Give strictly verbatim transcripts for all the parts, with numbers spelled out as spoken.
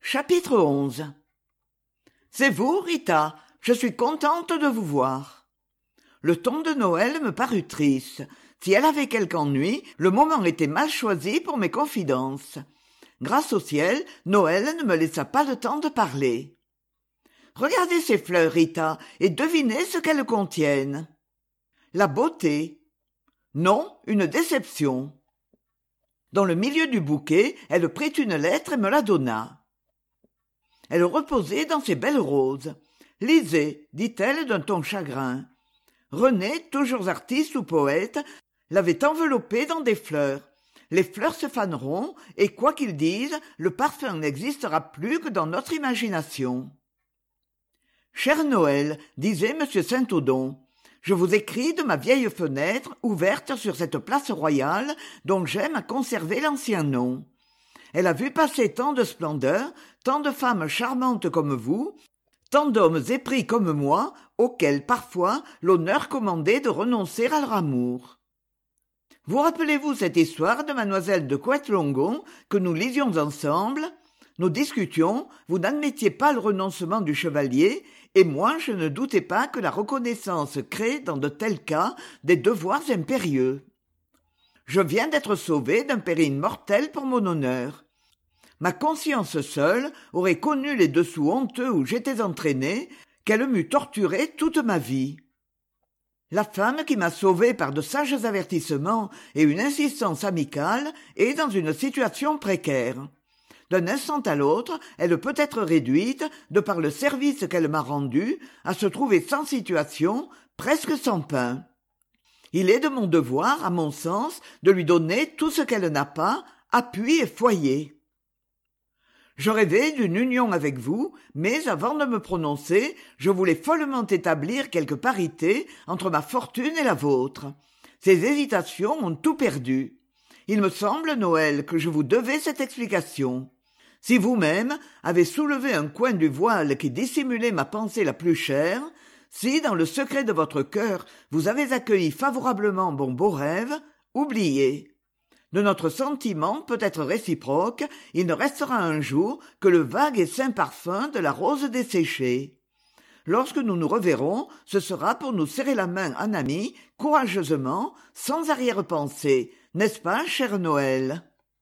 Chapitre onze. C'est vous, Rita, je suis contente de vous voir. Le ton de Noël me parut triste. Si elle avait quelque ennui, le moment était mal choisi pour mes confidences. Grâce au ciel, Noël ne me laissa pas le temps de parler. Regardez ces fleurs, Rita, et devinez ce qu'elles contiennent. La beauté. Non, une déception. Dans le milieu du bouquet, elle prit une lettre et me la donna. Elle reposait dans ses belles roses. « Lisez, dit-elle d'un ton chagrin. » René, toujours artiste ou poète, l'avait enveloppée dans des fleurs. Les fleurs se faneront, et quoi qu'ils disent, le parfum n'existera plus que dans notre imagination. « Cher Noël, disait M. Saint-Odon, je vous écris de ma vieille fenêtre ouverte sur cette place royale dont j'aime à conserver l'ancien nom. Elle a vu passer tant de splendeurs, tant de femmes charmantes comme vous, tant d'hommes épris comme moi, auxquels parfois l'honneur commandait de renoncer à leur amour. Vous rappelez-vous cette histoire de mademoiselle de Couette-Longon que nous lisions ensemble? Nous discutions, vous n'admettiez pas le renoncement du chevalier, et moi je ne doutais pas que la reconnaissance crée dans de tels cas des devoirs impérieux. Je viens d'être sauvé d'un péril mortel pour mon honneur. Ma conscience seule aurait connu les dessous honteux où j'étais entraîné, qu'elle m'eût torturé toute ma vie. La femme qui m'a sauvé par de sages avertissements et une insistance amicale est dans une situation précaire. D'un instant à l'autre, elle peut être réduite, de par le service qu'elle m'a rendu, à se trouver sans situation, presque sans pain. Il est de mon devoir, à mon sens, de lui donner tout ce qu'elle n'a pas, appui et foyer. Je rêvais d'une union avec vous, mais avant de me prononcer, je voulais follement établir quelque parité entre ma fortune et la vôtre. Ces hésitations ont tout perdu. Il me semble, Noël, que je vous devais cette explication. Si vous-même avez soulevé un coin du voile qui dissimulait ma pensée la plus chère, si, dans le secret de votre cœur, vous avez accueilli favorablement mon beau rêve, oubliez. De notre sentiment peut-être réciproque, il ne restera un jour que le vague et saint parfum de la rose desséchée. Lorsque nous nous reverrons, ce sera pour nous serrer la main en amis, courageusement, sans arrière-pensée, n'est-ce pas, cher Noël?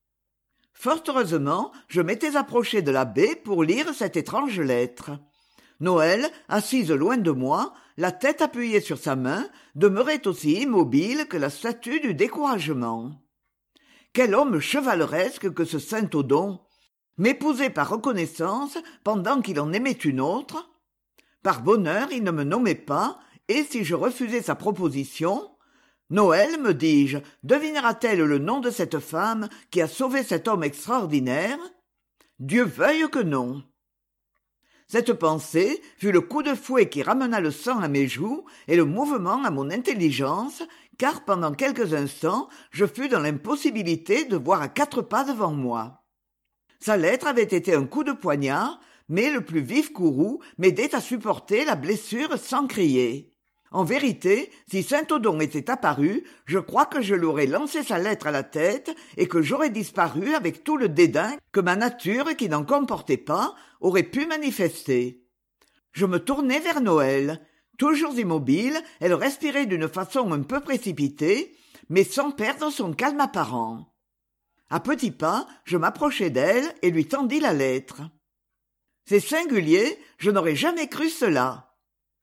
Fort heureusement, je m'étais approché de la baie pour lire cette étrange lettre. Noël, assise loin de moi, la tête appuyée sur sa main, demeurait aussi immobile que la statue du découragement. Quel homme chevaleresque que ce Saint-Odon! M'épouser par reconnaissance pendant qu'il en aimait une autre? Par bonheur, il ne me nommait pas, et si je refusais sa proposition, Noël, me dis-je, devinera-t-elle le nom de cette femme qui a sauvé cet homme extraordinaire? Dieu veuille que non. Cette pensée fut le coup de fouet qui ramena le sang à mes joues et le mouvement à mon intelligence, car pendant quelques instants je fus dans l'impossibilité de voir à quatre pas devant moi. Sa lettre avait été un coup de poignard, mais le plus vif courroux m'aidait à supporter la blessure sans crier. En vérité, si Saint-Odon était apparu, je crois que je lui aurais lancé sa lettre à la tête et que j'aurais disparu avec tout le dédain que ma nature, qui n'en comportait pas, aurait pu manifester. Je me tournai vers Noël. Toujours immobile, elle respirait d'une façon un peu précipitée, mais sans perdre son calme apparent. À petits pas, je m'approchai d'elle et lui tendis la lettre. C'est singulier, je n'aurais jamais cru cela.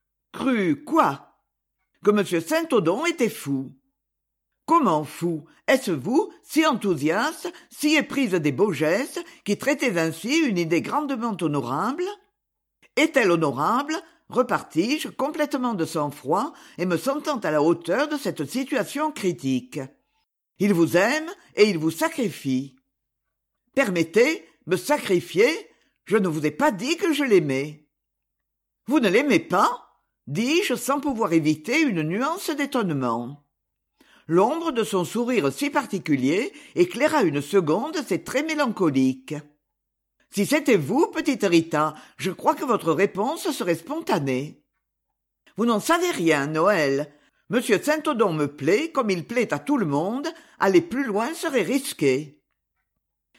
Cru quoi? Que M. Saint-Odon était fou. Comment fou? Est-ce vous, si enthousiaste, si éprise des beaux gestes, qui traitez ainsi une idée grandement honorable? Est-elle honorable? Repartis-je, complètement de sang-froid, et me sentant à la hauteur de cette situation critique. Il vous aime, et il vous sacrifie. Permettez, me sacrifier? Je ne vous ai pas dit que je l'aimais. Vous ne l'aimez pas? Dis-je sans pouvoir éviter une nuance d'étonnement. L'ombre de son sourire si particulier éclaira une seconde ses traits mélancoliques. Si c'était vous, petite Rita, je crois que votre réponse serait spontanée. Vous n'en savez rien, Noël. Monsieur Saint-Odon me plaît comme il plaît à tout le monde, aller plus loin serait risqué.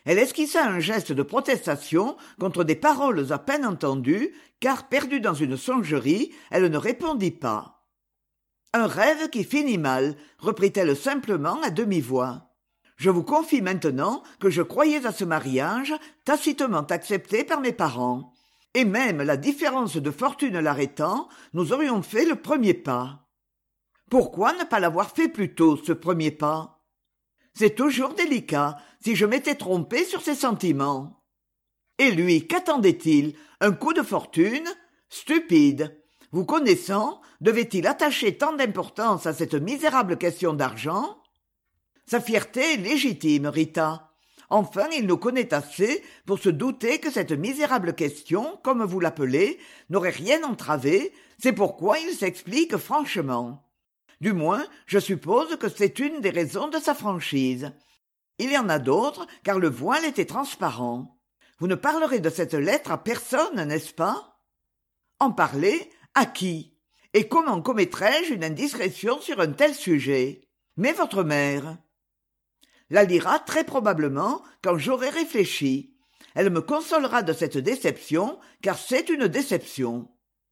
Elle esquissa un geste de protestation contre des paroles à peine entendues, car, perdue dans une songerie, elle ne répondit pas. « Un rêve qui finit mal, reprit-elle simplement à demi-voix. Je vous confie maintenant que je croyais à ce mariage, tacitement accepté par mes parents. Et même la différence de fortune l'arrêtant, nous aurions fait le premier pas. Pourquoi ne pas l'avoir fait plus tôt, ce premier pas ? C'est toujours délicat, si je m'étais trompé sur ses sentiments. Et lui, qu'attendait-il ? Un coup de fortune ? Stupide. Vous connaissant, devait-il attacher tant d'importance à cette misérable question d'argent ? Sa fierté est légitime, Rita. Enfin, il nous connaît assez pour se douter que cette misérable question, comme vous l'appelez, n'aurait rien entravé, c'est pourquoi il s'explique franchement. Du moins, je suppose que c'est une des raisons de sa franchise. Il y en a d'autres, car le voile était transparent. Vous ne parlerez de cette lettre à personne, n'est-ce pas ? En parler ? À qui ? Et comment commettrais-je une indiscrétion sur un tel sujet ? Mais votre mère ? La lira très probablement quand j'aurai réfléchi. Elle me consolera de cette déception, car c'est une déception.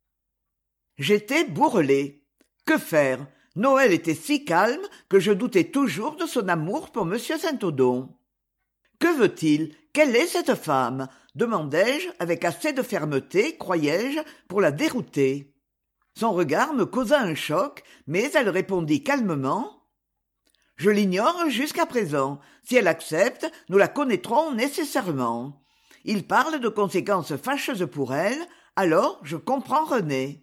J'étais bourrelé. Que faire ? Noël était si calme que je doutais toujours de son amour pour M. Saint-Odon. « Que veut-il ? Quelle est cette femme ?» demandai-je avec assez de fermeté, croyais-je, pour la dérouter. Son regard me causa un choc, mais elle répondit calmement. Je l'ignore jusqu'à présent. Si elle accepte, nous la connaîtrons nécessairement. Il parle de conséquences fâcheuses pour elle, alors je comprends René.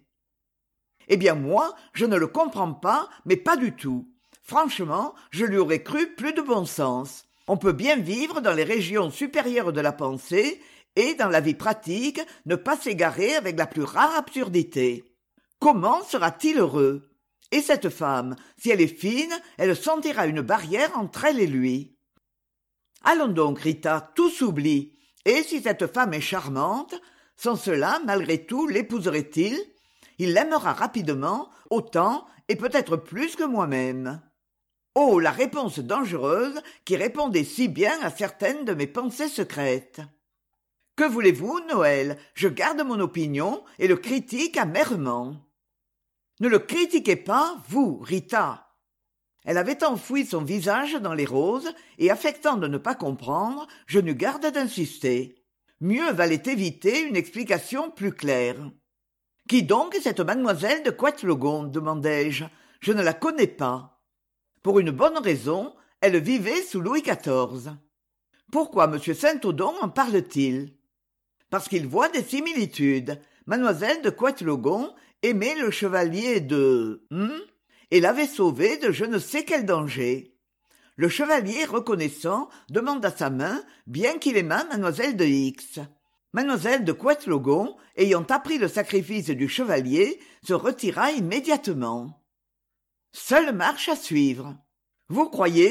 Eh bien moi, je ne le comprends pas, mais pas du tout. Franchement, je lui aurais cru plus de bon sens. On peut bien vivre dans les régions supérieures de la pensée et, dans la vie pratique, ne pas s'égarer avec la plus rare absurdité. Comment sera-t-il heureux ? Et cette femme, si elle est fine, elle sentira une barrière entre elle et lui. Allons donc, Rita, tout s'oublie. Et si cette femme est charmante, sans cela, malgré tout, l'épouserait-il ? Il l'aimera rapidement, autant et peut-être plus que moi-même. Oh, la réponse dangereuse qui répondait si bien à certaines de mes pensées secrètes. Que voulez-vous, Noël ? Je garde mon opinion et le critique amèrement. Ne le critiquez pas, vous, Rita. Elle avait enfoui son visage dans les roses, et affectant de ne pas comprendre, je n'eus garde d'insister. Mieux valait éviter une explication plus claire. Qui donc est cette mademoiselle de Coëtlogon ? demandai-je. Je ne la connais pas. Pour une bonne raison, elle vivait sous Louis quatorze. Pourquoi M. Saint-Odon en parle-t-il ? Parce qu'il voit des similitudes. Mademoiselle de Coëtlogon aimait le chevalier de... Hum, et l'avait sauvé de je ne sais quel danger. Le chevalier, reconnaissant, demanda sa main, bien qu'il aimât mademoiselle de X. Mademoiselle de Coëtlogon, ayant appris le sacrifice du chevalier, se retira immédiatement. Seule marche à suivre. Vous croyez ?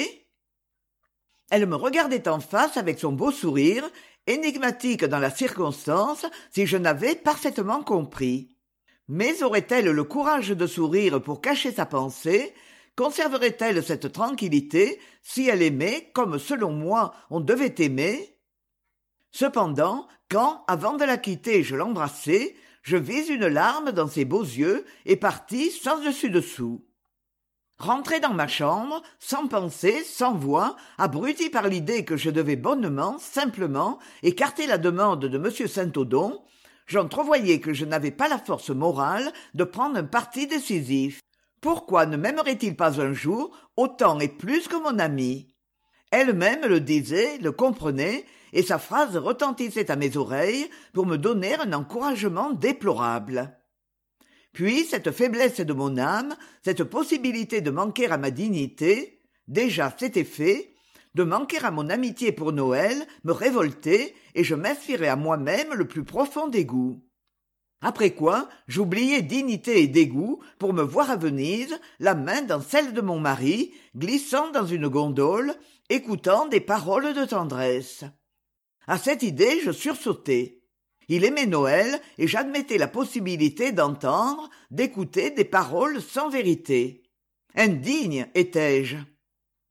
Elle me regardait en face avec son beau sourire, énigmatique dans la circonstance, si je n'avais parfaitement compris. Mais aurait-elle le courage de sourire pour cacher sa pensée ? Conserverait-elle cette tranquillité si elle aimait comme, selon moi, on devait aimer ? Cependant, quand, avant de la quitter, je l'embrassai, je vis une larme dans ses beaux yeux et partis sans dessus-dessous. Rentré dans ma chambre, sans pensée, sans voix, abruti par l'idée que je devais bonnement, simplement, écarter la demande de M. Saint-Odon, j'entrevoyais que je n'avais pas la force morale de prendre un parti décisif. Pourquoi ne m'aimerait-il pas un jour autant et plus que mon ami ? Elle-même le disait, le comprenait, et sa phrase retentissait à mes oreilles pour me donner un encouragement déplorable. Puis cette faiblesse de mon âme, cette possibilité de manquer à ma dignité, déjà c'était fait, de manquer à mon amitié pour Noël, me révoltait et je m'inspirais à moi-même le plus profond dégoût. Après quoi, j'oubliais dignité et dégoût pour me voir à Venise, la main dans celle de mon mari, glissant dans une gondole, écoutant des paroles de tendresse. À cette idée, je sursautai. Il aimait Noël et j'admettais la possibilité d'entendre, d'écouter des paroles sans vérité. Indigne, étais-je.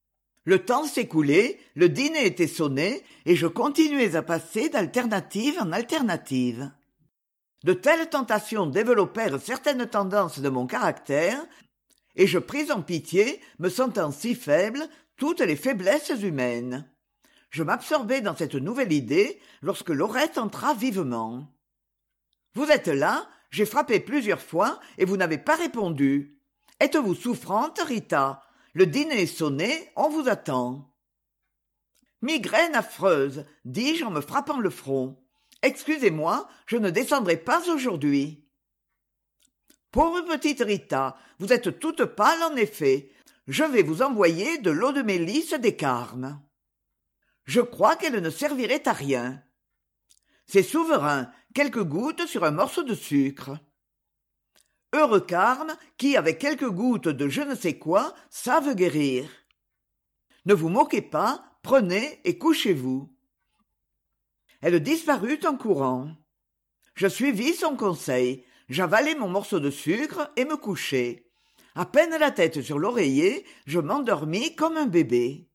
Le temps s'écoulait, le dîner était sonné, et je continuais à passer d'alternative en alternative. De telles tentations développèrent certaines tendances de mon caractère, et je pris en pitié, me sentant si faible, toutes les faiblesses humaines. Je m'absorbais dans cette nouvelle idée lorsque Laurette entra vivement. « Vous êtes là ? J'ai frappé plusieurs fois et vous n'avez pas répondu. Êtes-vous souffrante, Rita ? Le dîner est sonné, on vous attend. » « Migraine affreuse, dis-je en me frappant le front. Excusez-moi, je ne descendrai pas aujourd'hui. » « Pauvre petite Rita, vous êtes toute pâle en effet. Je vais vous envoyer de l'eau de mélisse des Carmes. » Je crois qu'elle ne servirait à rien. C'est souverain, quelques gouttes sur un morceau de sucre. Heureux Carmes qui, avec quelques gouttes de je ne sais quoi, savent guérir. Ne vous moquez pas, prenez et couchez-vous. Elle disparut en courant. Je suivis son conseil. J'avalai mon morceau de sucre et me couchai. À peine la tête sur l'oreiller, je m'endormis comme un bébé.